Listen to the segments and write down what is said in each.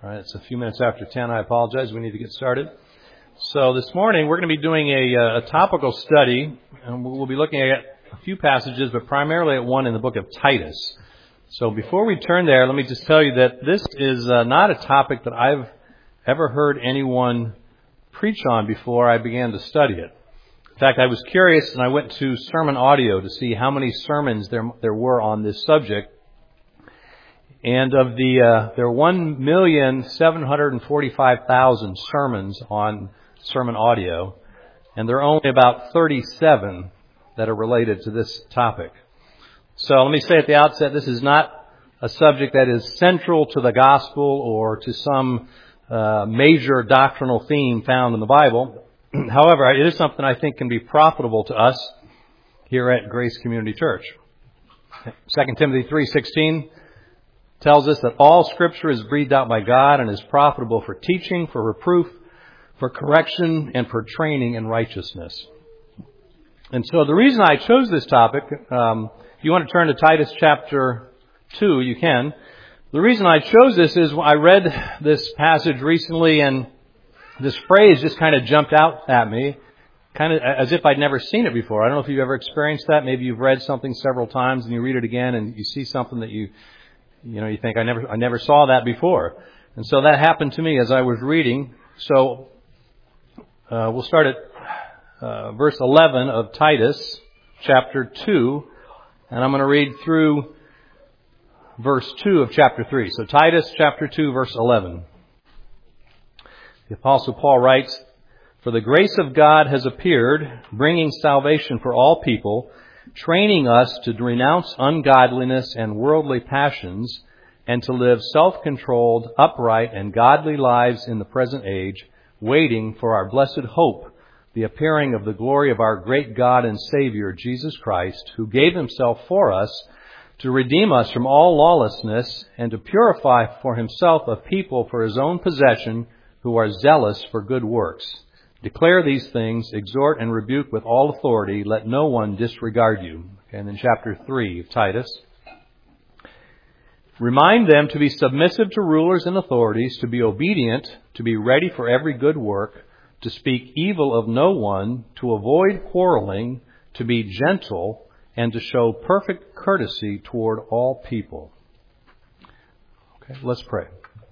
All right, it's a few minutes after 10. I apologize. We need to get started. So this morning we're going to be doing a topical study, and we'll be looking at a few passages, but primarily at one in the book of Titus. So before we turn there, let me just tell you that this is not a topic that I've ever heard anyone preach on before I began to study it. In fact, I was curious, and I went to Sermon Audio to see how many sermons there were on this subject. And of there are 1,745,000 sermons on Sermon Audio, and there are only about 37 that are related to this topic. So let me say at the outset, this is not a subject that is central to the gospel or to some major doctrinal theme found in the Bible. However, it is something I think can be profitable to us here at Grace Community Church. 2 Timothy 3:16 tells us that all Scripture is breathed out by God and is profitable for teaching, for reproof, for correction, and for training in righteousness. And so the reason I chose this topic, if you want to turn to Titus chapter 2, you can. The reason I chose this is I read this passage recently, and this phrase just kind of jumped out at me, kind of as if I'd never seen it before. I don't know if you've ever experienced that. Maybe you've read something several times and you read it again and you see something that you think, I never saw that before. And so that happened to me as I was reading. So we'll start at verse 11 of Titus chapter 2, and I'm going to read through verse 2 of chapter 3. So Titus chapter 2, verse 11. The Apostle Paul writes, "For the grace of God has appeared, bringing salvation for all people, training us to renounce ungodliness and worldly passions, and to live self-controlled, upright, and godly lives in the present age, waiting for our blessed hope, the appearing of the glory of our great God and Savior, Jesus Christ, who gave himself for us to redeem us from all lawlessness and to purify for himself a people for his own possession who are zealous for good works. Declare these things, exhort and rebuke with all authority. Let no one disregard you." And in chapter 3 of Titus, "Remind them to be submissive to rulers and authorities, to be obedient, to be ready for every good work, to speak evil of no one, to avoid quarreling, to be gentle, and to show perfect courtesy toward all people." Okay, let's pray.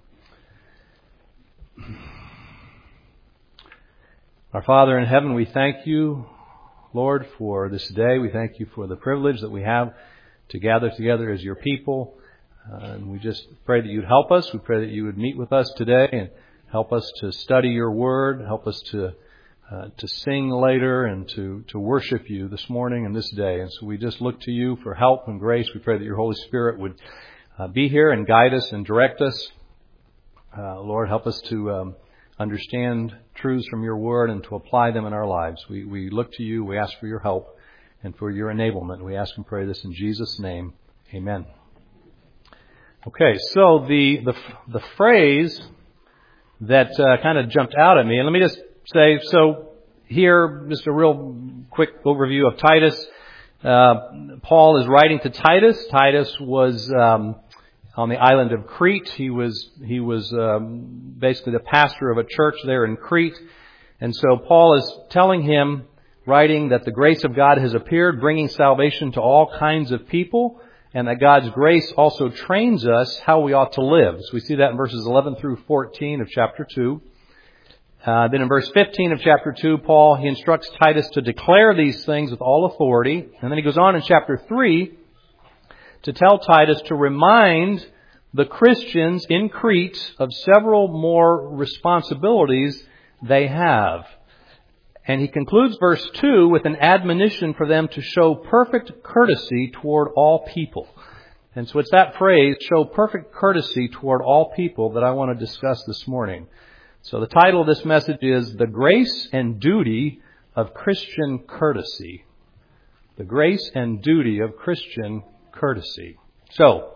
Our Father in heaven, we thank you, Lord, for this day. We thank you for the privilege that we have to gather together as your people. And we just pray that you'd help us. We pray that you would meet with us today and help us to study your word. Help us to sing later and to worship you this morning and this day. And so we just look to you for help and grace. We pray that your Holy Spirit would be here and guide us and direct us. Lord, help us to understand truths from your word and to apply them in our lives. We look to you. We ask for your help and for your enablement. We ask and pray this in Jesus' name. Amen. Okay, so the phrase that kind of jumped out at me, and let me just say, so here, just a real quick overview of Titus. Paul is writing to Titus. Titus was on the island of Crete. He was basically the pastor of a church there in Crete. And so Paul is telling him, writing that the grace of God has appeared, bringing salvation to all kinds of people, and that God's grace also trains us how we ought to live. So we see that in verses 11 through 14 of chapter 2. Then in verse 15 of chapter 2, Paul, he instructs Titus to declare these things with all authority. And then he goes on in chapter 3 to tell Titus to remind the Christians in Crete of several more responsibilities they have. And he concludes verse 2 with an admonition for them to show perfect courtesy toward all people. And so it's that phrase, show perfect courtesy toward all people, that I want to discuss this morning. So the title of this message is The Grace and Duty of Christian Courtesy. The Grace and Duty of Christian Courtesy. So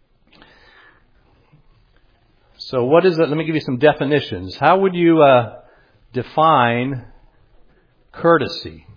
what is it? Let me give you some definitions. How would you define courtesy?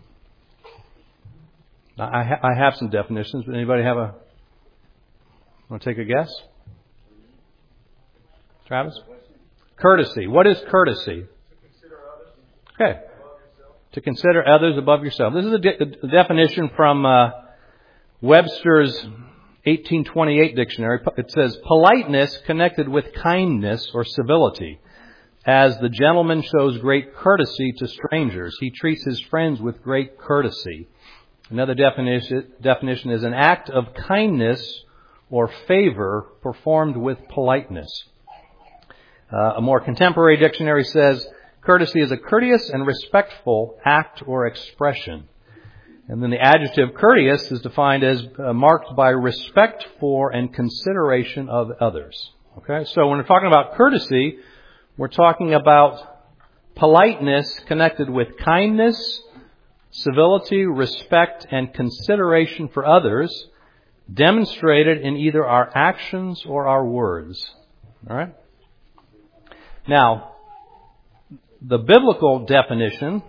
I have some definitions, but anybody want to take a guess? Travis? Courtesy. What is courtesy? Okay. To consider others above yourself. This is the definition from Webster's 1828 dictionary. It says, politeness connected with kindness or civility. As the gentleman shows great courtesy to strangers, he treats his friends with great courtesy. Another definition is an act of kindness or favor performed with politeness. A more contemporary dictionary says, courtesy is a courteous and respectful act or expression. And then the adjective courteous is defined as marked by respect for and consideration of others. Okay, so when we're talking about courtesy, we're talking about politeness connected with kindness, civility, respect, and consideration for others, demonstrated in either our actions or our words. All right? Now, the biblical definition,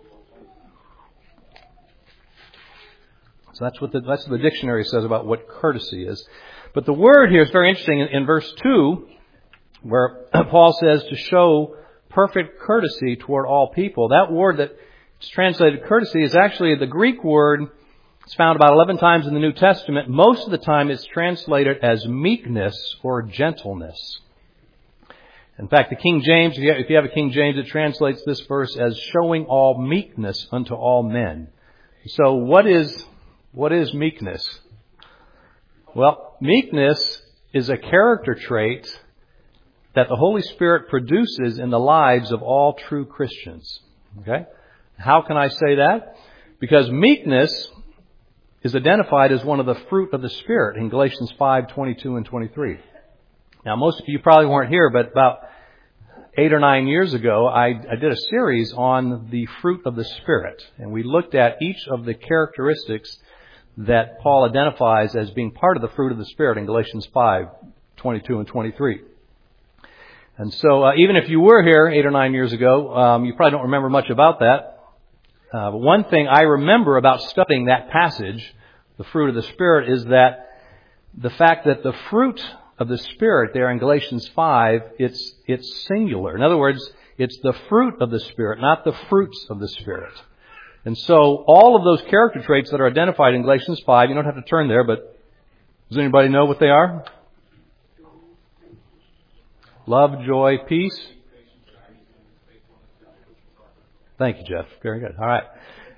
so that's what the dictionary says about what courtesy is. But the word here is very interesting. In verse 2, where Paul says to show perfect courtesy toward all people, that word that is translated courtesy is actually the Greek word. It's found about 11 times in the New Testament. Most of the time it's translated as meekness or gentleness. In fact, the King James, if you have a King James, it translates this verse as showing all meekness unto all men. So what is meekness? Well, meekness is a character trait that the Holy Spirit produces in the lives of all true Christians. Okay? How can I say that? Because meekness is identified as one of the fruit of the Spirit in Galatians 5:22 and 23. Now, most of you probably weren't here, but about 8 or 9 years ago, I did a series on the fruit of the Spirit. And we looked at each of the characteristics that Paul identifies as being part of the fruit of the Spirit in Galatians 5:22 and 23. And so, even if you were here 8 or 9 years ago, you probably don't remember much about that. But one thing I remember about studying that passage, the fruit of the Spirit, is that the fact that the fruit of the Spirit there in Galatians 5, it's singular. In other words, it's the fruit of the Spirit, not the fruits of the Spirit. And so all of those character traits that are identified in Galatians 5, you don't have to turn there, but does anybody know what they are? Love, joy, peace. Thank you, Jeff. Very good. All right.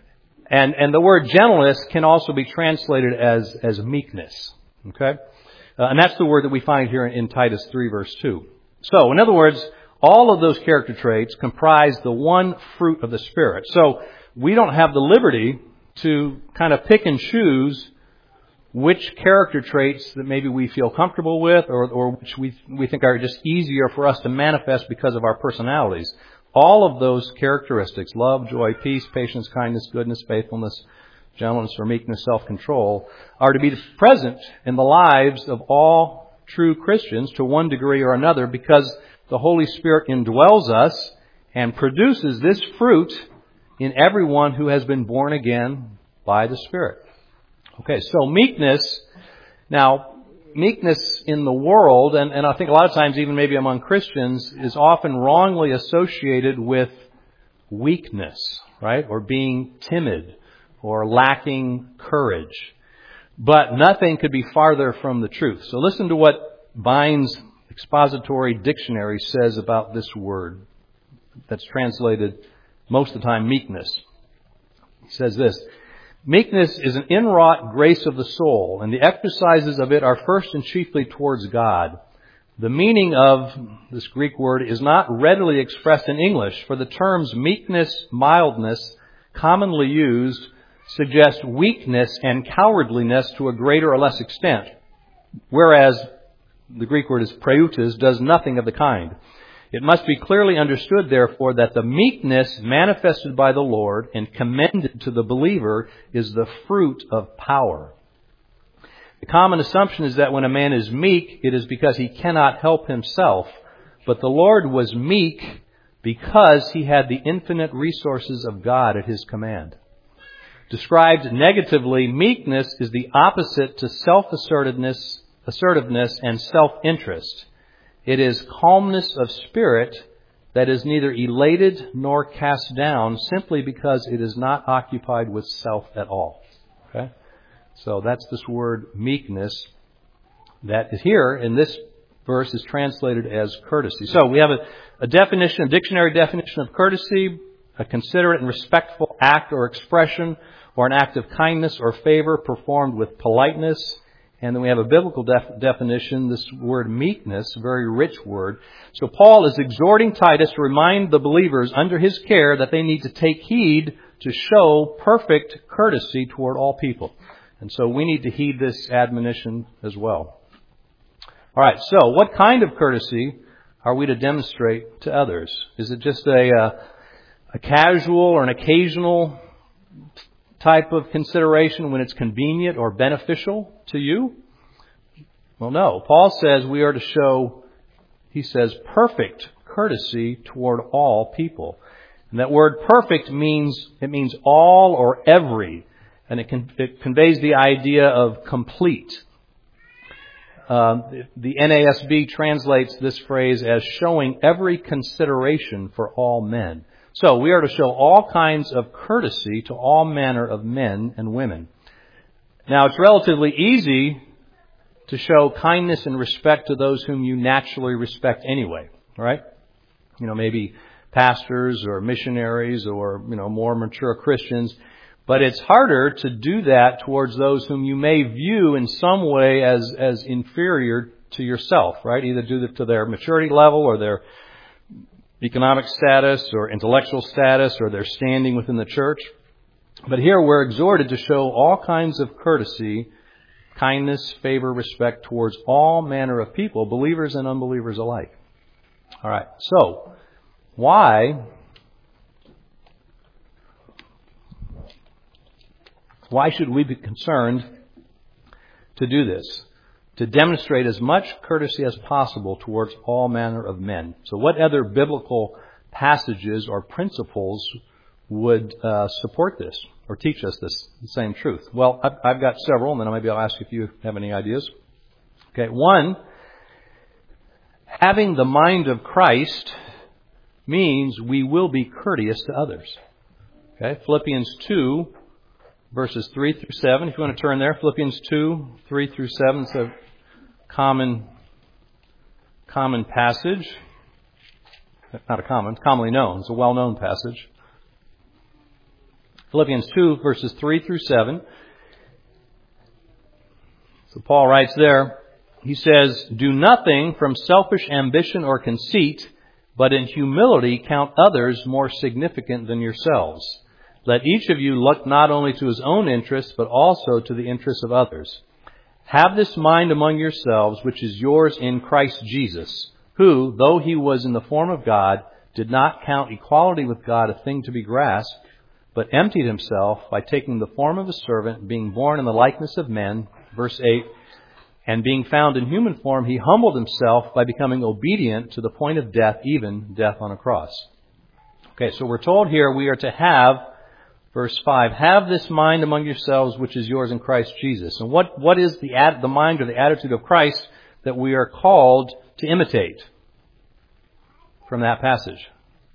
And the word gentleness can also be translated as meekness. Okay? And that's the word that we find here in Titus 3, verse 2. So, in other words, all of those character traits comprise the one fruit of the Spirit. So, we don't have the liberty to kind of pick and choose which character traits that maybe we feel comfortable with or which we think are just easier for us to manifest because of our personalities. All of those characteristics, love, joy, peace, patience, kindness, goodness, faithfulness, gentleness, or meekness, self-control, are to be present in the lives of all true Christians to one degree or another because the Holy Spirit indwells us and produces this fruit in everyone who has been born again by the Spirit. Okay, so meekness. Now, meekness in the world, and I think a lot of times even maybe among Christians, is often wrongly associated with weakness, right? Or being timid or lacking courage. But nothing could be farther from the truth. So listen to what Vine's Expository Dictionary says about this word that's translated most of the time meekness. He says this: meekness is an inwrought grace of the soul, and the exercises of it are first and chiefly towards God. The meaning of this Greek word is not readily expressed in English, for the terms meekness, mildness, commonly used, suggest weakness and cowardliness to a greater or less extent, whereas the Greek word is preutis, does nothing of the kind. It must be clearly understood, therefore, that the meekness manifested by the Lord and commended to the believer is the fruit of power. The common assumption is that when a man is meek, it is because he cannot help himself. But the Lord was meek because he had the infinite resources of God at his command. Described negatively, meekness is the opposite to self-assertiveness and self-interest. It is calmness of spirit that is neither elated nor cast down, simply because it is not occupied with self at all. Okay? So that's this word meekness that is here in this verse is translated as courtesy. So we have a definition, a dictionary definition of courtesy, a considerate and respectful act or expression, or an act of kindness or favor performed with politeness. And then we have a biblical definition, this word meekness, a very rich word. So Paul is exhorting Titus to remind the believers under his care that they need to take heed to show perfect courtesy toward all people. And so we need to heed this admonition as well. All right, so what kind of courtesy are we to demonstrate to others? Is it just a casual or an occasional type of consideration when it's convenient or beneficial to you? Well, no. Paul says we are to show, he says, perfect courtesy toward all people. And that word perfect means all or every. And it conveys the idea of complete. The NASB translates this phrase as showing every consideration for all men. So we are to show all kinds of courtesy to all manner of men and women. Now, it's relatively easy to show kindness and respect to those whom you naturally respect anyway, right? Maybe pastors or missionaries or, more mature Christians. But it's harder to do that towards those whom you may view in some way as inferior to yourself, right? Either due to their maturity level or their economic status or intellectual status or their standing within the church. But here we're exhorted to show all kinds of courtesy, kindness, favor, respect towards all manner of people, believers and unbelievers alike. All right, so why should we be concerned to do this? To demonstrate as much courtesy as possible towards all manner of men. So what other biblical passages or principles would support this or teach us this same truth? Well, I've got several, and then maybe I'll ask if you have any ideas. Okay, one, having the mind of Christ means we will be courteous to others. Okay, Philippians 2, verses 3 through 7. If you want to turn there, Philippians 2, 3 through 7. It's a common passage. Not it's commonly known. It's a well-known passage. Philippians 2, verses 3 through 7. So Paul writes there, he says, "Do nothing from selfish ambition or conceit, but in humility count others more significant than yourselves. Let each of you look not only to his own interests, but also to the interests of others. Have this mind among yourselves, which is yours in Christ Jesus, who, though he was in the form of God, did not count equality with God a thing to be grasped, but emptied himself by taking the form of a servant, being born in the likeness of men." Verse 8, "And being found in human form, he humbled himself by becoming obedient to the point of death, even death on a cross." Okay, so we're told here we are to have, verse 5, "Have this mind among yourselves, which is yours in Christ Jesus." And what is the mind or the attitude of Christ that we are called to imitate from that passage?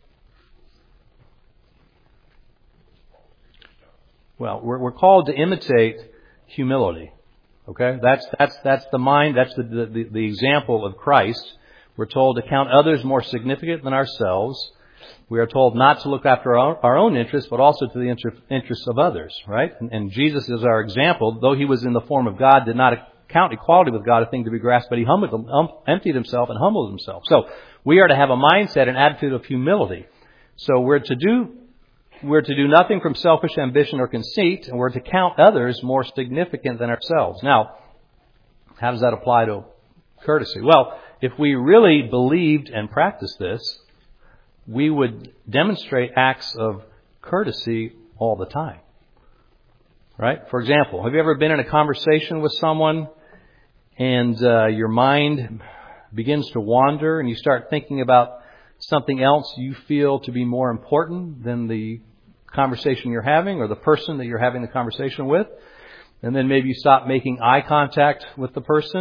Well, we're called to imitate humility. Okay, that's the mind. That's the example of Christ. We're told to count others more significant than ourselves. We are told not to look after our own interests, but also to the interests of others, right? And Jesus is our example. Though he was in the form of God, did not count equality with God a thing to be grasped, but he emptied himself and humbled himself. So we are to have a mindset, an attitude of humility. So we're to do nothing from selfish ambition or conceit, and we're to count others more significant than ourselves. Now, how does that apply to courtesy? Well, if we really believed and practiced this, we would demonstrate acts of courtesy all the time. Right? For example, have you ever been in a conversation with someone and your mind begins to wander and you start thinking about something else you feel to be more important than the conversation you're having or the person that you're having the conversation with? And then maybe you stop making eye contact with the person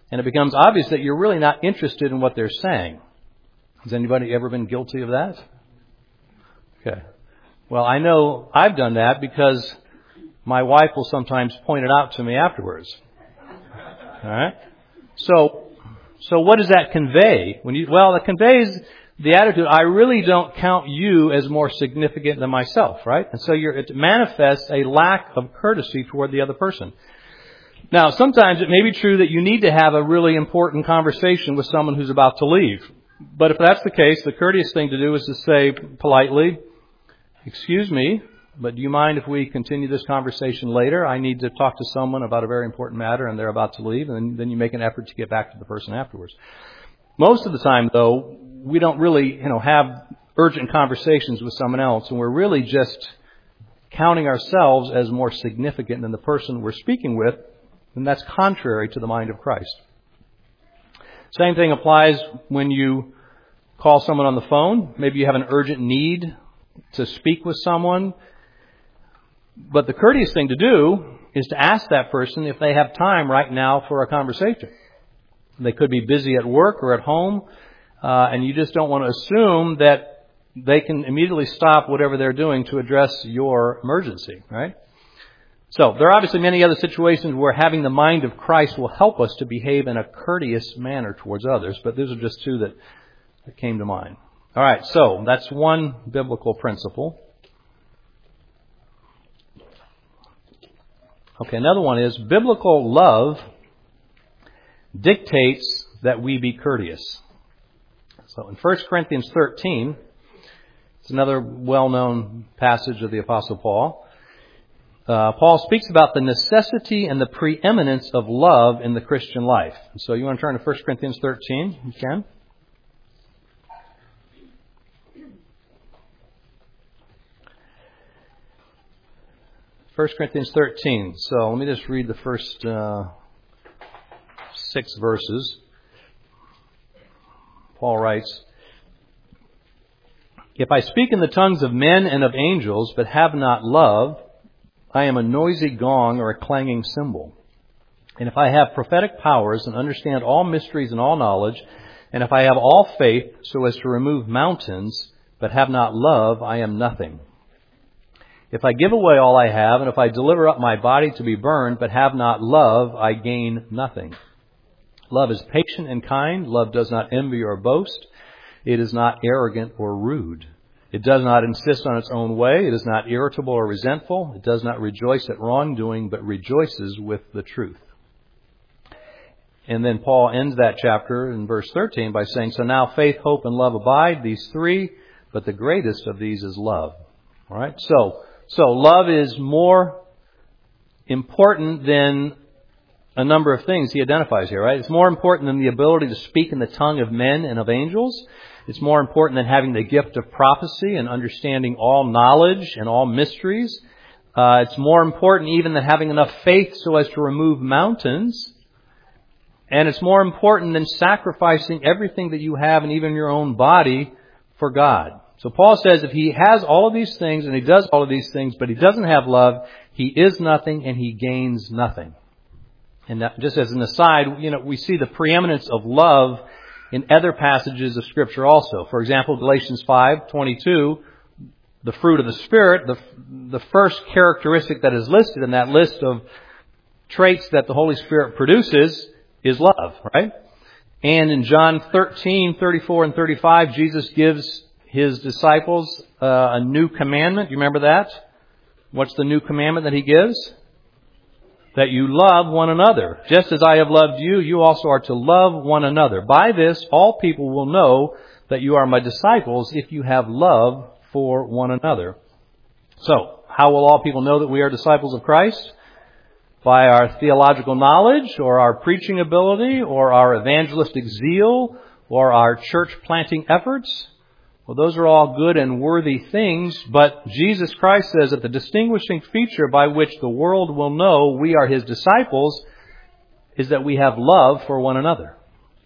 And it becomes obvious that you're really not interested in what they're saying. Has anybody ever been guilty of that? Okay. Well, I know I've done that because my wife will sometimes point it out to me afterwards. All right? So what does that convey? It conveys the attitude, I really don't count you as more significant than myself, right? And so it manifests a lack of courtesy toward the other person. Now, sometimes it may be true that you need to have a really important conversation with someone who's about to leave. But if that's the case, the courteous thing to do is to say politely, excuse me, but do you mind if we continue this conversation later? I need to talk to someone about a very important matter and they're about to leave. And then you make an effort to get back to the person afterwards. Most of the time, though, we don't really, have urgent conversations with someone else. And we're really just counting ourselves as more significant than the person we're speaking with. And that's contrary to the mind of Christ. Same thing applies when you call someone on the phone. Maybe you have an urgent need to speak with someone. But the courteous thing to do is to ask that person if they have time right now for a conversation. They could be busy at work or at home, and you just don't want to assume that they can immediately stop whatever they're doing to address your emergency, right? So there are obviously many other situations where having the mind of Christ will help us to behave in a courteous manner towards others, but those are just two that came to mind. All right, so that's one biblical principle. Okay, another one is biblical love dictates that we be courteous. So in 1 Corinthians 13, it's another well-known passage of the Apostle Paul. Paul speaks about the necessity and the preeminence of love in the Christian life. So you want to turn to 1 Corinthians 13? You can. 1 Corinthians 13. So let me just read the first 6 verses. Paul writes, "If I speak in the tongues of men and of angels, but have not love, I am a noisy gong or a clanging cymbal. And if I have prophetic powers and understand all mysteries and all knowledge, and if I have all faith so as to remove mountains, but have not love, I am nothing. If I give away all I have, and if I deliver up my body to be burned, but have not love, I gain nothing. Love is patient and kind. Love does not envy or boast. It is not arrogant or rude. It does not insist on its own way. It is not irritable or resentful. It does not rejoice at wrongdoing, but rejoices with the truth." And then Paul ends that chapter in verse 13 by saying, "So now faith, hope, and love abide, these three, but the greatest of these is love." All right. So love is more important than a number of things he identifies here, right? It's more important than the ability to speak in the tongue of men and of angels. It's more important than having the gift of prophecy and understanding all knowledge and all mysteries. It's more important even than having enough faith so as to remove mountains. And it's more important than sacrificing everything that you have and even your own body for God. So Paul says if he has all of these things and he does all of these things, but he doesn't have love, he is nothing and he gains nothing. And that, just as an aside, we see the preeminence of love in other passages of Scripture also. For example, Galatians 5:22, the fruit of the Spirit, the first characteristic that is listed in that list of traits that the Holy Spirit produces is love, right? And in John 13:34 and 35, Jesus gives His disciples a new commandment. You remember that? What's the new commandment that He gives? That you love one another. Just as I have loved you, you also are to love one another. By this, all people will know that you are my disciples if you have love for one another. So, how will all people know that we are disciples of Christ? By our theological knowledge, or our preaching ability, or our evangelistic zeal, or our church planting efforts? Well, those are all good and worthy things, but Jesus Christ says that the distinguishing feature by which the world will know we are His disciples is that we have love for one another.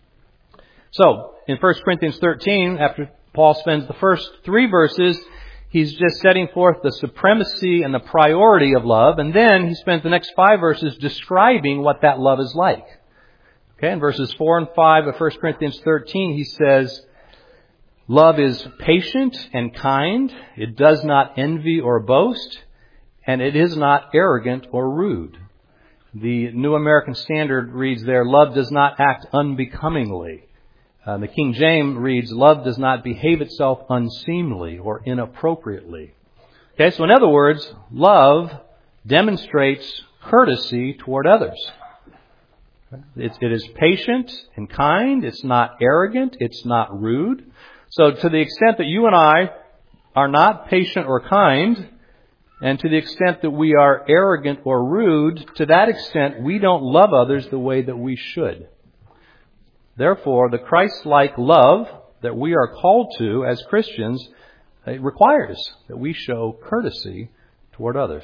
So, in 1 Corinthians 13, after Paul spends the first 3 verses, he's just setting forth the supremacy and the priority of love, and then he spends the next 5 verses describing what that love is like. Okay, in verses 4 and 5 of 1 Corinthians 13, he says, love is patient and kind. It does not envy or boast, and it is not arrogant or rude. The New American Standard reads there, love does not act unbecomingly. The King James reads, love does not behave itself unseemly or inappropriately. Okay, so in other words, love demonstrates courtesy toward others. It is patient and kind. It's not arrogant. It's not rude. So to the extent that you and I are not patient or kind, and to the extent that we are arrogant or rude, to that extent we don't love others the way that we should. Therefore, the Christ-like love that we are called to as Christians, it requires that we show courtesy toward others.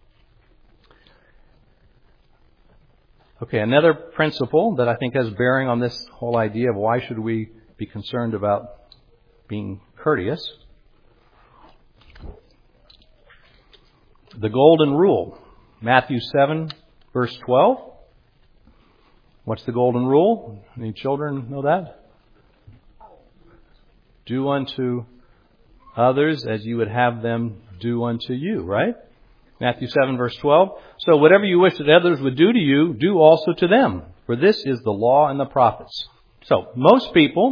Okay, another principle that I think has bearing on this whole idea of why should we be concerned about being courteous. The golden rule, Matthew 7, verse 12. What's the golden rule? Any children know that? Do unto others as you would have them do unto you, right? Matthew 7, verse 12. So whatever you wish that others would do to you, do also to them. For this is the law and the prophets. So most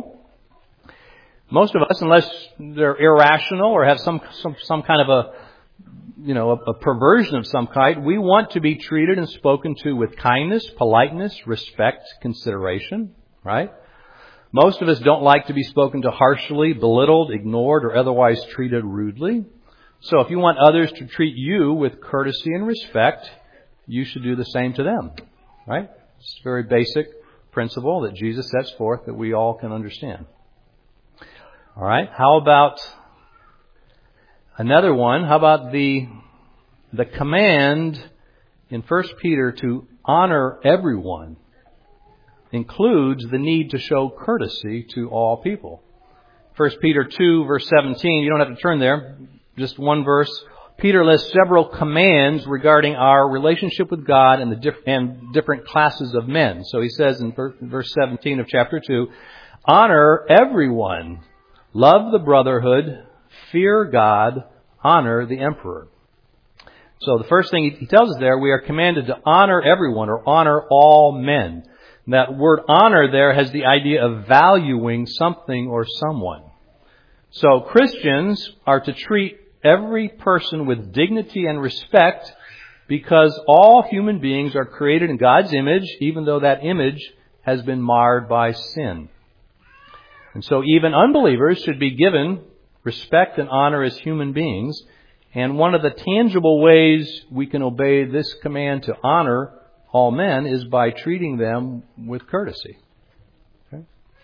of us, unless they're irrational or have some kind of a perversion of some kind, we want to be treated and spoken to with kindness, politeness, respect, consideration, right? Most of us don't like to be spoken to harshly, belittled, ignored, or otherwise treated rudely. So if you want others to treat you with courtesy and respect, you should do the same to them, right? It's a very basic principle that Jesus sets forth that we all can understand. All right, how about another one? How about the command in 1 Peter to honor everyone includes the need to show courtesy to all people. 1 Peter 2, verse 17, you don't have to turn there, just one verse. Peter lists several commands regarding our relationship with God and different classes of men. So he says in verse 17 of chapter 2, honor everyone, love the brotherhood, fear God, honor the emperor. So the first thing he tells us there, we are commanded to honor everyone or honor all men. That word honor there has the idea of valuing something or someone. So Christians are to treat every person with dignity and respect because all human beings are created in God's image, even though that image has been marred by sin. And so even unbelievers should be given respect and honor as human beings. And one of the tangible ways we can obey this command to honor all men is by treating them with courtesy. Okay?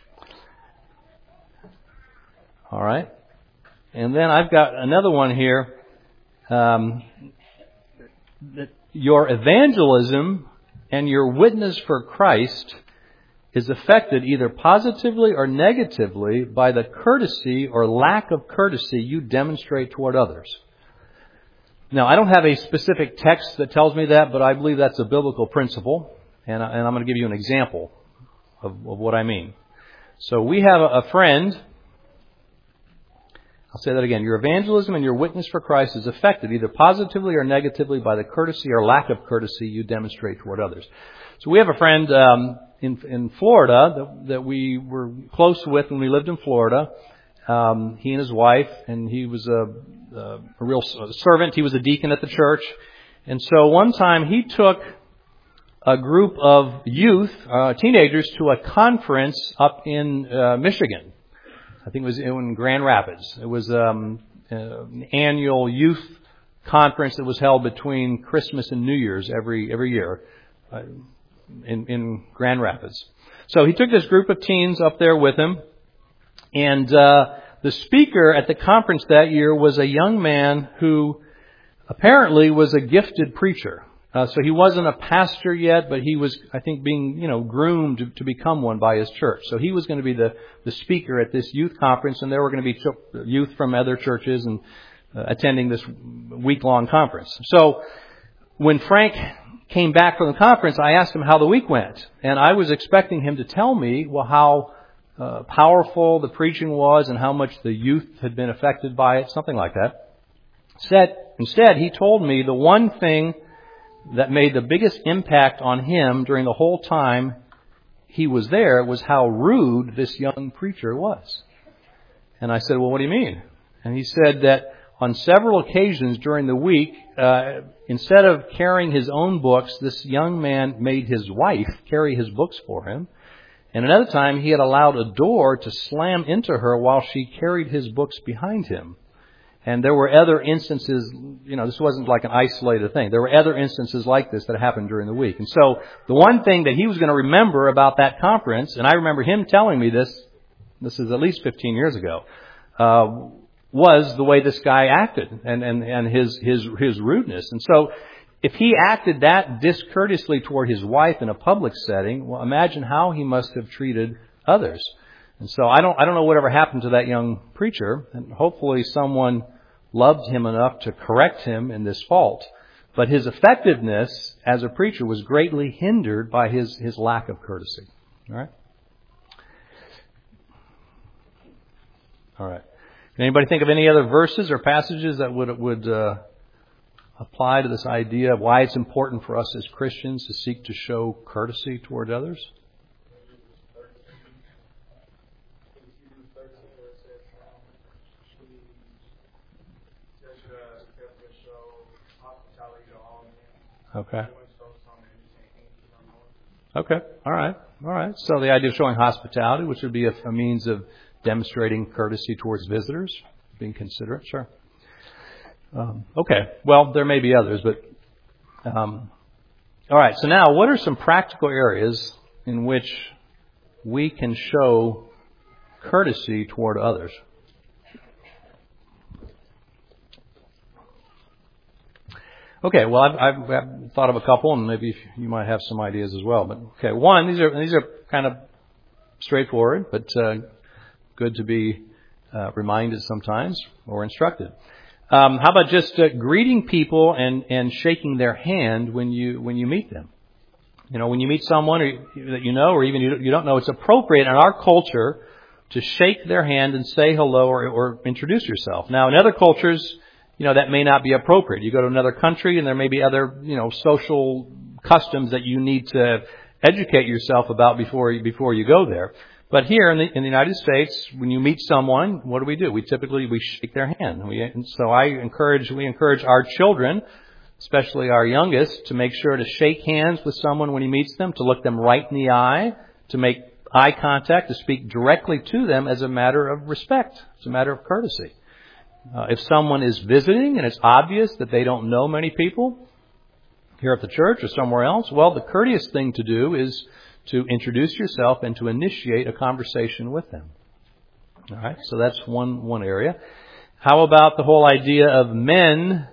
All right. And then I've got another one here. Your evangelism and your witness for Christ is affected either positively or negatively by the courtesy or lack of courtesy you demonstrate toward others. Now, I don't have a specific text that tells me that, but I believe that's a biblical principle, and I'm going to give you an example of what I mean. So we have a friend. I'll say that again. Your evangelism and your witness for Christ is affected either positively or negatively by the courtesy or lack of courtesy you demonstrate toward others. So we have a friend in Florida that we were close with when we lived in Florida. He and his wife, and he was a real servant. He was a deacon at the church. And so one time he took a group of youth, teenagers, to a conference up in Michigan. I think it was in Grand Rapids. It was an annual youth conference that was held between Christmas and New Year's every year in Grand Rapids. So he took this group of teens up there with him. And the speaker at the conference that year was a young man who apparently was a gifted preacher. So he wasn't a pastor yet, but he was, I think, being, groomed to become one by his church. So he was going to be the speaker at this youth conference, and there were going to be youth from other churches and attending this week-long conference. So when Frank came back from the conference, I asked him how the week went. And I was expecting him to tell me, well, how powerful the preaching was and how much the youth had been affected by it, something like that. Instead, he told me the one thing that made the biggest impact on him during the whole time he was there was how rude this young preacher was. And I said, well, what do you mean? And he said that on several occasions during the week, instead of carrying his own books, this young man made his wife carry his books for him. And another time, he had allowed a door to slam into her while she carried his books behind him. And there were other instances, this wasn't like an isolated thing. There were other instances like this that happened during the week. And so the one thing that he was going to remember about that conference, and I remember him telling me this is at least 15 years ago, was the way this guy acted and his rudeness. And so if he acted that discourteously toward his wife in a public setting, well, imagine how he must have treated others. And so I don't know whatever happened to that young preacher, and hopefully someone loved him enough to correct him in this fault. But his effectiveness as a preacher was greatly hindered by his lack of courtesy. All right? All right. Can anybody think of any other verses or passages that would apply to this idea of why it's important for us as Christians to seek to show courtesy toward others? Okay. Okay. All right. So the idea of showing hospitality, which would be a means of demonstrating courtesy towards visitors, being considerate. Sure. Okay. Well, there may be others, but all right. So now, what are some practical areas in which we can show courtesy toward others? Okay, well, I've thought of a couple, and maybe you might have some ideas as well. But okay, one, these are kind of straightforward, but good to be reminded sometimes or instructed. How about just greeting people and shaking their hand when you meet them? When you meet someone that you know, or even you don't know, it's appropriate in our culture to shake their hand and say hello or introduce yourself. Now, in other cultures, that may not be appropriate. You go to another country and there may be other, social customs that you need to educate yourself about before you go there. But here in the United States, when you meet someone, what do? We typically shake their hand. We encourage our children, especially our youngest, to make sure to shake hands with someone when he meets them, to look them right in the eye, to make eye contact, to speak directly to them as a matter of respect. It's a matter of courtesy. If someone is visiting and it's obvious that they don't know many people here at the church or somewhere else, well, the courteous thing to do is to introduce yourself and to initiate a conversation with them. All right, so that's one area. How about the whole idea of men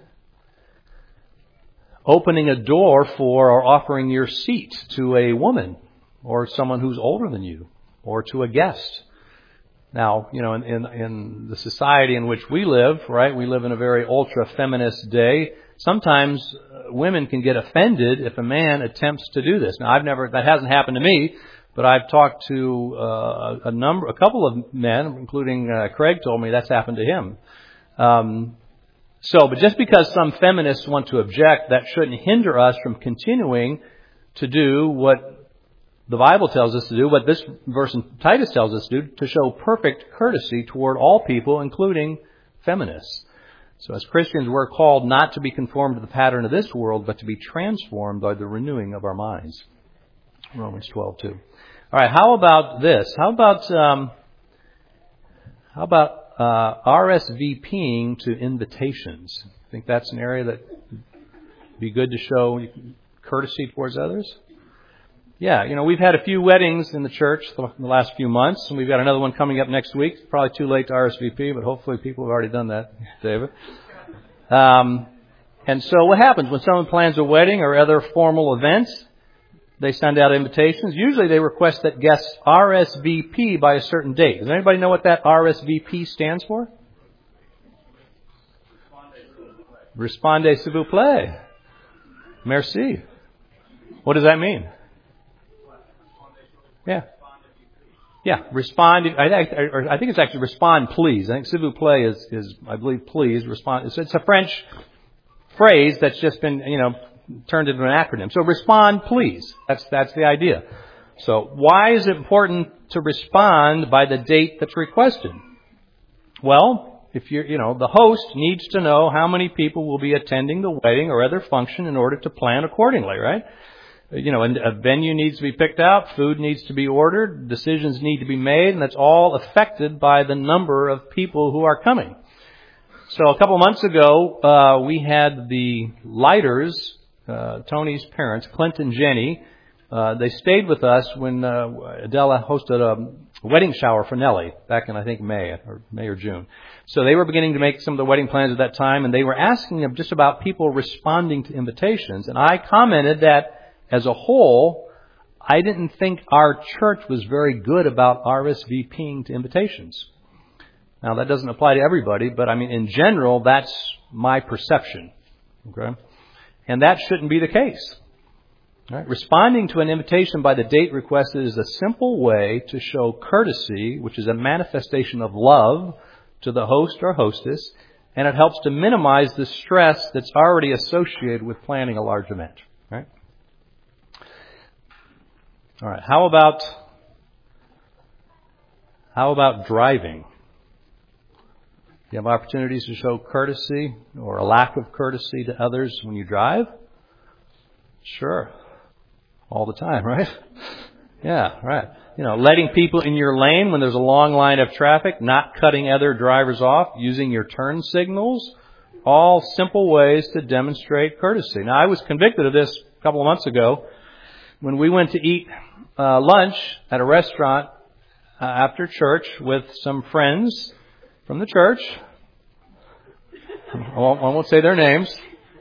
opening a door for or offering your seat to a woman or someone who's older than you or to a guest? Now, in the society in which we live, right, we live in a very ultra-feminist day. Sometimes women can get offended if a man attempts to do this. Now, that hasn't happened to me, but I've talked to a couple of men, including Craig told me that's happened to him. But just because some feminists want to object, that shouldn't hinder us from continuing to do what the Bible tells us to do, what this verse in Titus tells us to do, to show perfect courtesy toward all people, including feminists. So as Christians, we're called not to be conformed to the pattern of this world, but to be transformed by the renewing of our minds. Romans 12:2. All right, how about this? How about RSVPing to invitations? I think that's an area that would be good to show courtesy towards others. Yeah, we've had a few weddings in the church in the last few months, and we've got another one coming up next week. It's probably too late to RSVP, but hopefully people have already done that, David. And so what happens when someone plans a wedding or other formal events? They send out invitations. Usually they request that guests RSVP by a certain date. Does anybody know what that RSVP stands for? Respondez s'il vous plaît. Merci. What does that mean? Yeah. Yeah, respond. I think it's actually respond, please. I think s'il vous plaît is I believe, please respond. It's a French phrase that's just been, turned into an acronym. So respond, please. That's the idea. So why is it important to respond by the date that's requested? Well, if the host needs to know how many people will be attending the wedding or other function in order to plan accordingly, right? And a venue needs to be picked out, food needs to be ordered, decisions need to be made, and that's all affected by the number of people who are coming. So a couple months ago, we had the Lighters, Tony's parents, Clint and Jenny. They stayed with us when Adela hosted a wedding shower for Nellie back in, I think, May or June. So they were beginning to make some of the wedding plans at that time, and they were asking them just about people responding to invitations. And I commented that as a whole, I didn't think our church was very good about RSVPing to invitations. Now, that doesn't apply to everybody, but in general, that's my perception. Okay? And that shouldn't be the case. Right? Responding to an invitation by the date requested is a simple way to show courtesy, which is a manifestation of love to the host or hostess, and it helps to minimize the stress that's already associated with planning a large event. Right? All right. How about driving? Do you have opportunities to show courtesy or a lack of courtesy to others when you drive? Sure. All the time, right? Yeah, right. Letting people in your lane when there's a long line of traffic, not cutting other drivers off, using your turn signals, all simple ways to demonstrate courtesy. Now, I was convicted of this a couple of months ago when we went to eat lunch at a restaurant after church with some friends from the church. I won't say their names.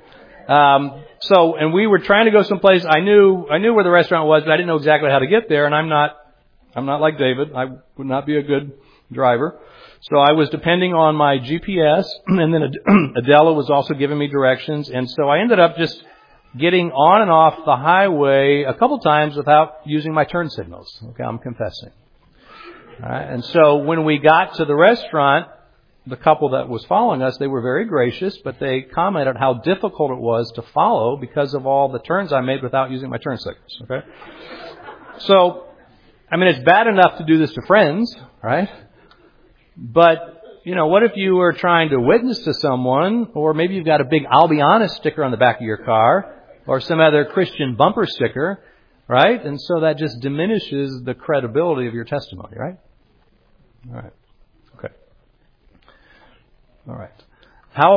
And we were trying to go someplace. I knew where the restaurant was, but I didn't know exactly how to get there. And I'm not like David. I would not be a good driver. So I was depending on my GPS, and then Adela was also giving me directions. And so I ended up just getting on and off the highway a couple times without using my turn signals. Okay, I'm confessing. All right. And so when we got to the restaurant, the couple that was following us, they were very gracious, but they commented how difficult it was to follow because of all the turns I made without using my turn signals. Okay? So, it's bad enough to do this to friends, right? But, what if you were trying to witness to someone, or maybe you've got a big I'll be honest sticker on the back of your car, or some other Christian bumper sticker, right? And so that just diminishes the credibility of your testimony, right? All right. Okay. All right. How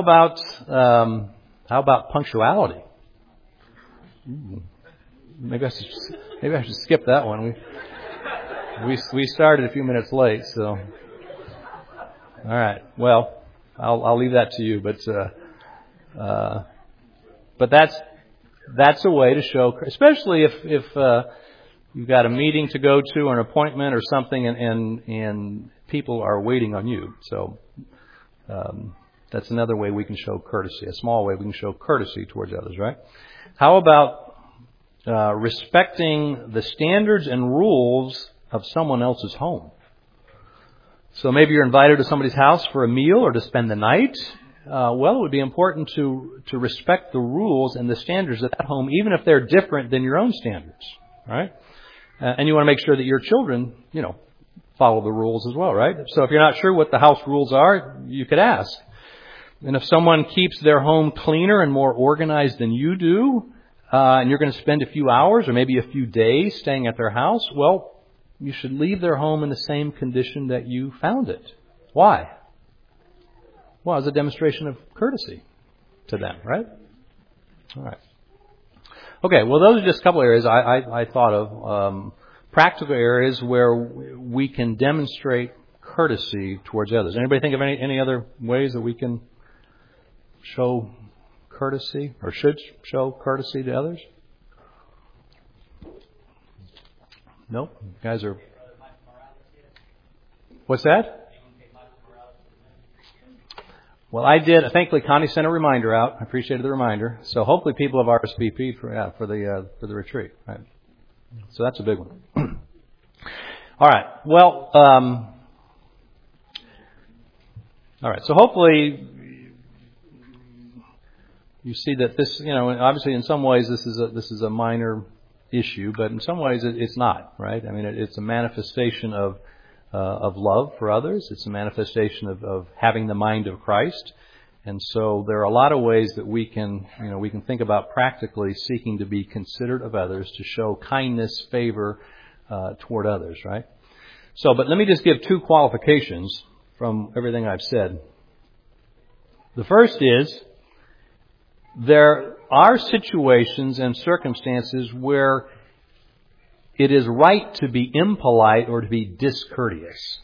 about punctuality? Maybe I should skip that one. We started a few minutes late, so. All right. Well, I'll leave that to you, but that's a way to show, especially if you've got a meeting to go to or an appointment or something, and people are waiting on you. So that's another way we can show courtesy, a small way we can show courtesy towards others, right? How about respecting the standards and rules of someone else's home? So maybe you're invited to somebody's house for a meal or to spend the night. Well, it would be important to respect the rules and the standards of that home, even if they're different than your own standards, right? And you want to make sure that your children, follow the rules as well, right? So if you're not sure what the house rules are, you could ask. And if someone keeps their home cleaner and more organized than you do, and you're going to spend a few hours or maybe a few days staying at their house, well, you should leave their home in the same condition that you found it. Why? Well, as a demonstration of courtesy to them, right? All right. Okay, well, those are just a couple areas I thought of. Practical areas where we can demonstrate courtesy towards others. Anybody think of any other ways that we can show courtesy or should show courtesy to others? Nope. You guys are... What's that? Well, I did. Thankfully, Connie sent a reminder out. I appreciated the reminder. So hopefully people have RSVP'd for the retreat. Right. So that's a big one. All right. Well, all right. So hopefully you see that this, obviously in some ways this is a minor issue, but in some ways it's not, right? I mean, it's a manifestation of love for others. It's a manifestation of having the mind of Christ. And so there are a lot of ways that we can think about practically seeking to be considerate of others, to show kindness, favor toward others, right? So, but let me just give two qualifications from everything I've said. The first is, there are situations and circumstances where it is right to be impolite or to be discourteous.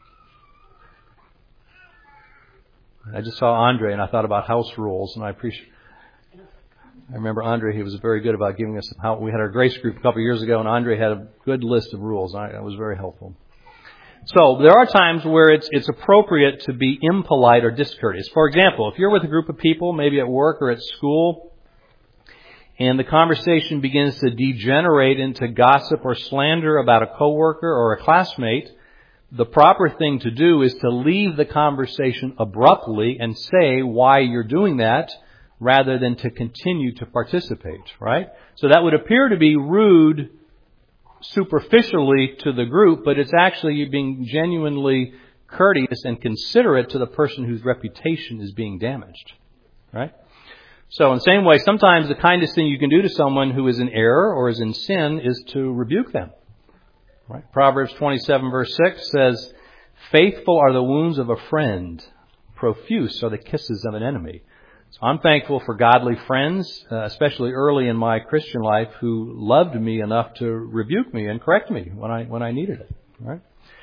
I just saw Andre and I thought about house rules, and I remember Andre, he was very good about giving us we had our grace group a couple of years ago, and Andre had a good list of rules. It was very helpful. So there are times where it's appropriate to be impolite or discourteous. For example, if you're with a group of people, maybe at work or at school, and the conversation begins to degenerate into gossip or slander about a coworker or a classmate, the proper thing to do is to leave the conversation abruptly and say why you're doing that, rather than to continue to participate, right? So that would appear to be rude superficially to the group, but it's actually you being genuinely courteous and considerate to the person whose reputation is being damaged, right? So in the same way, sometimes the kindest thing you can do to someone who is in error or is in sin is to rebuke them, right? Proverbs 27 verse 6 says, "Faithful are the wounds of a friend, profuse are the kisses of an enemy." So I'm thankful for godly friends, especially early in my Christian life, who loved me enough to rebuke me and correct me when I needed it. Right?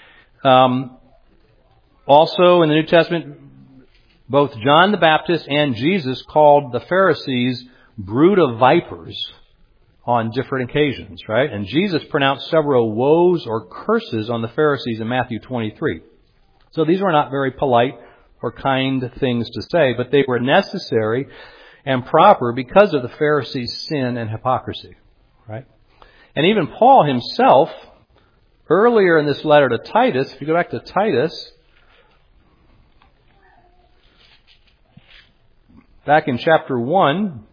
Also, in the New Testament, both John the Baptist and Jesus called the Pharisees brood of vipers on different occasions. Right? And Jesus pronounced several woes or curses on the Pharisees in Matthew 23. So these were not very polite or kind things to say, but they were necessary and proper because of the Pharisees' sin and hypocrisy, right? And even Paul himself, earlier in this letter to Titus, if you go back to Titus, back in chapter 1,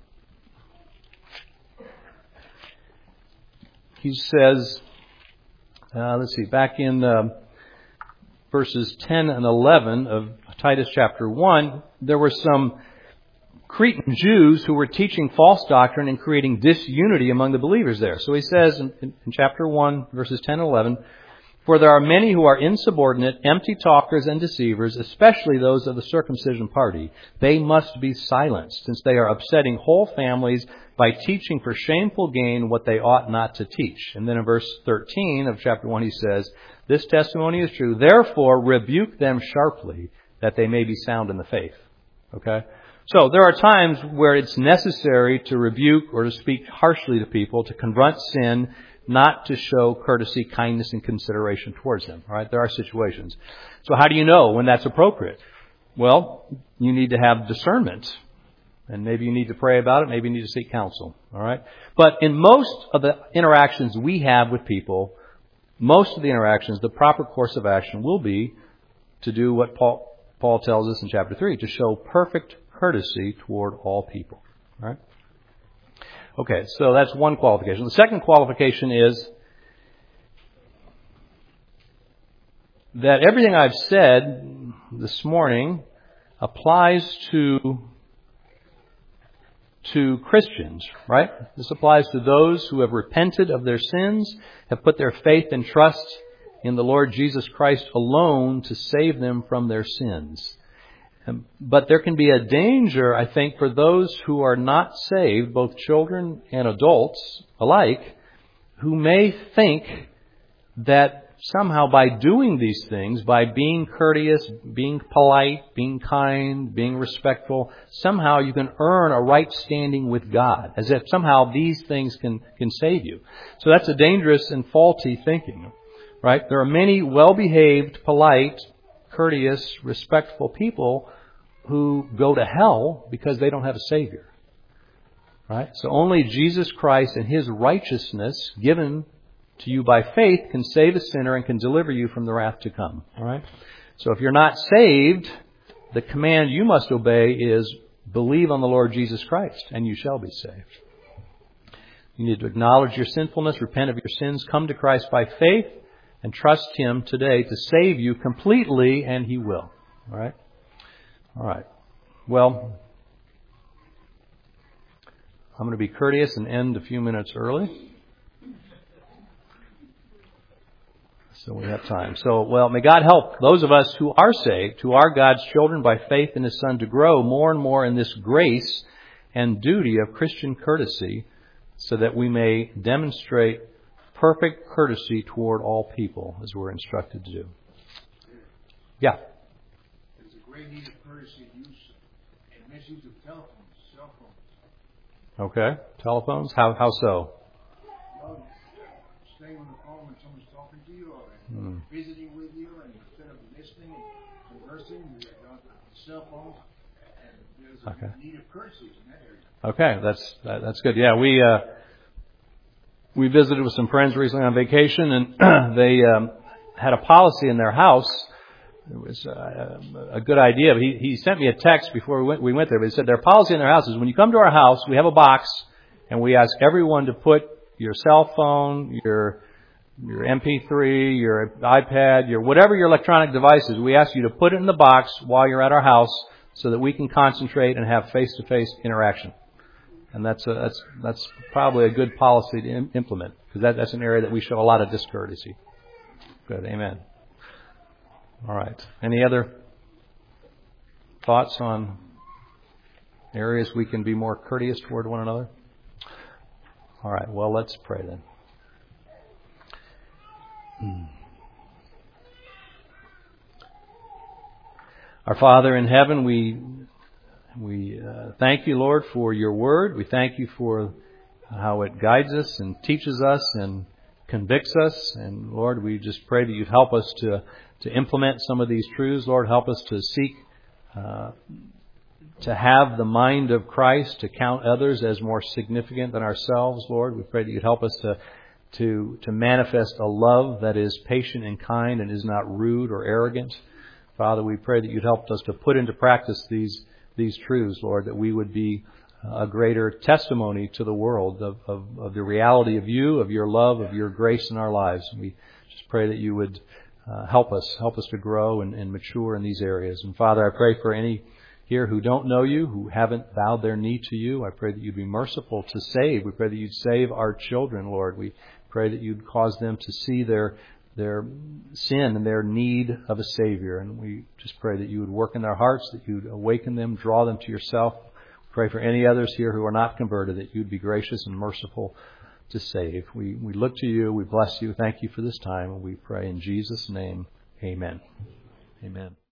he says, back in verses 10 and 11 of Titus chapter 1, there were some Cretan Jews who were teaching false doctrine and creating disunity among the believers there. So he says in chapter 1, verses 10 and 11, "For there are many who are insubordinate, empty talkers and deceivers, especially those of the circumcision party. They must be silenced, since they are upsetting whole families by teaching for shameful gain what they ought not to teach." And then in verse 13 of chapter 1 he says, "This testimony is true. Therefore rebuke them sharply, that they may be sound in the faith." Okay? So there are times where it's necessary to rebuke or to speak harshly to people, to confront sin, not to show courtesy, kindness, and consideration towards them. All right? There are situations. So how do you know when that's appropriate? Well, you need to have discernment. And maybe you need to pray about it. Maybe you need to seek counsel. All right? But in most of the interactions we have with people, the proper course of action will be to do what Paul tells us in chapter 3, to show perfect courtesy toward all people. All right? Okay, so that's one qualification. The second qualification is that everything I've said this morning applies to Christians, right? This applies to those who have repented of their sins, have put their faith and trust in the Lord Jesus Christ alone to save them from their sins. But there can be a danger, I think, for those who are not saved, both children and adults alike, who may think that somehow by doing these things, by being courteous, being polite, being kind, being respectful, somehow you can earn a right standing with God, as if somehow these things can save you. So that's a dangerous and faulty thinking, right? There are many well-behaved, polite, courteous, respectful people who go to hell because they don't have a Savior. Right? So only Jesus Christ and His righteousness given to you by faith can save a sinner and can deliver you from the wrath to come. All right? So if you're not saved, the command you must obey is believe on the Lord Jesus Christ and you shall be saved. You need to acknowledge your sinfulness, repent of your sins, come to Christ by faith, and trust Him today to save you completely, and He will. All right? All right. Well, I'm going to be courteous and end a few minutes early, so we have time. So, well, may God help those of us who are saved, who are God's children by faith in His Son, to grow more and more in this grace and duty of Christian courtesy, so that we may demonstrate perfect courtesy toward all people, as we're instructed to do. Yeah? There's a great need of courtesy use and misuse of telephones, cell phones. Okay. Telephones? How so? Well, staying on the phone when someone's talking to you or visiting with you, and instead of listening and conversing, you're on the cell phone. And there's a need of courtesy in that area. Okay, that's good. Yeah, we visited with some friends recently on vacation, and they had a policy in their house. It was a good idea. But he sent me a text before we went there. But he said their policy in their house is when you come to our house, we have a box, and we ask everyone to put your cell phone, your MP3, your iPad, your whatever your electronic device is. We ask you to put it in the box while you're at our house, so that we can concentrate and have face-to-face interaction. And that's probably a good policy to implement, because that's an area that we show a lot of discourtesy. Good, amen. All right. Any other thoughts on areas we can be more courteous toward one another? All right. Well, let's pray then. Our Father in heaven, we thank you, Lord, for your word. We thank you for how it guides us and teaches us and convicts us. And Lord, we just pray that you'd help us to implement some of these truths. Lord, help us to seek to have the mind of Christ, to count others as more significant than ourselves. Lord, we pray that you'd help us to manifest a love that is patient and kind and is not rude or arrogant. Father, we pray that you'd help us to put into practice these truths, Lord, that we would be a greater testimony to the world of the reality of you, of your love, of your grace in our lives. And we just pray that you would help us to grow and mature in these areas. And Father, I pray for any here who don't know you, who haven't bowed their knee to you. I pray that you'd be merciful to save. We pray that you'd save our children, Lord. We pray that you'd cause them to see their sin and their need of a Savior. And we just pray that you would work in their hearts, that you'd awaken them, draw them to yourself. Pray for any others here who are not converted, that you'd be gracious and merciful to save. We look to you. We bless you. Thank you for this time. And we pray in Jesus' name. Amen. Amen.